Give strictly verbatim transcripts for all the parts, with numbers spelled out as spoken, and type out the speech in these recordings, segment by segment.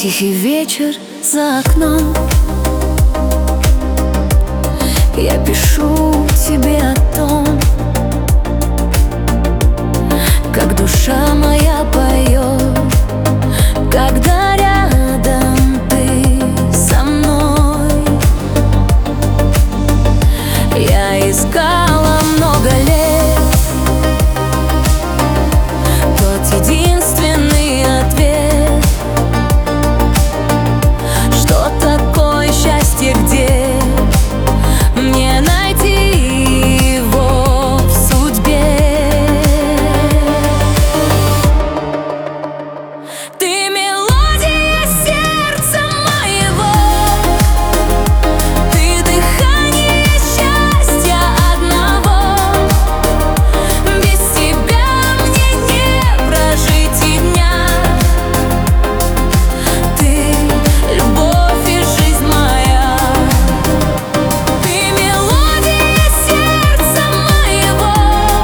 Тихий вечер за окном. Я пишу тебе о том, как душа моя поет, когда рядом ты со мной. Я искала много лет тот единственный ответ, что такое счастье, где мне найти его в судьбе. Ты мелодия сердца моего, ты дыхание счастья одного. Без тебя мне не прожить и дня. Ты любовь и жизнь моя. Ты мелодия сердца моего,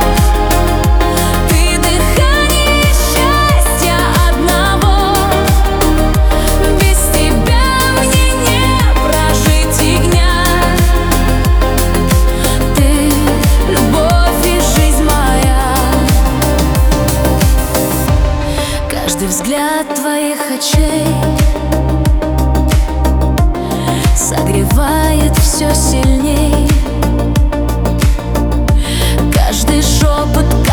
ты дыхание счастья одного. Без тебя мне не прожить и дня. Ты любовь и жизнь моя. Каждый взгляд твоих очей согревает все сильней. Каждый шепот,